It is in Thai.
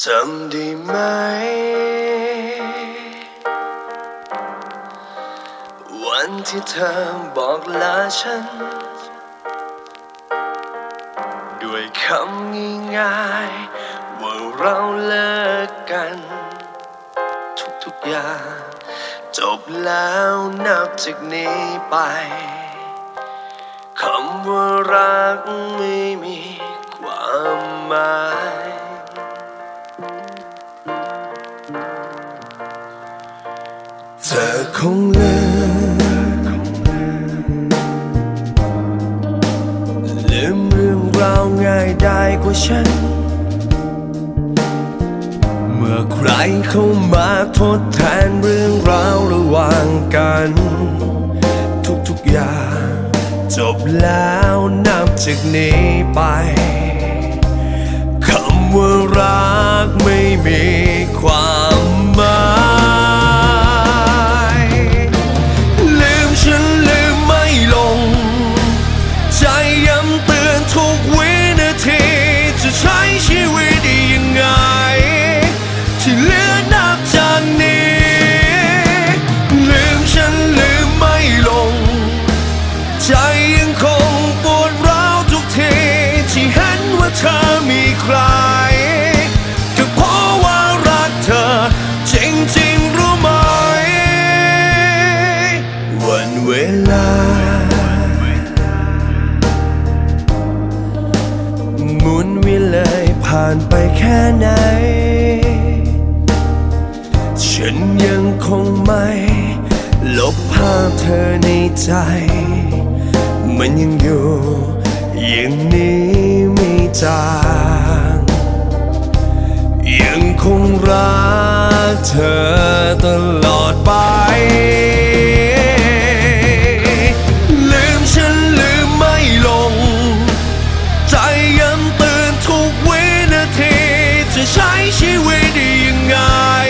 จำได้ไหมวันที่เธอบอกลาฉันด้วยคำง่ายๆว่าเราเลิกกันทุกอย่างจบแล้วนับจากนี้ไปคำว่ารักไม่มีความหมายเธอคงลืมเรื่องราวง่ายได้กว่าฉันเมื่อใครเข้ามาทดแทนเรื่องราวระหว่างกันทุกอย่างจบแล้วนับจากนี้ไปคำว่ารักไม่มีความหมายลืมฉันลืมไม่ลงใจย้ำเตือนทุกวินาทีจะใช้ชีวิตได้ยังไงที่เหลือนับจากนี้ลืมฉันลืมไม่ลงใจยังคงปวดร้าวทุกทีที่เห็นว่าเธอมีใครก็เพราะว่ารักเธอจริงๆรู้ไหมวันเวลาหมุนเวียนเลยผ่านไปแค่ไหนฉันยังคงไม่ลบภาพเธอในใจมันยังอยู่อย่างนี้ไม่จางยังคงรักเธอตลอดไปลืมฉันลืมไม่ลงใจย้ำเตือนทุกวินาทีจะใช้ชีวิตได้ยังไง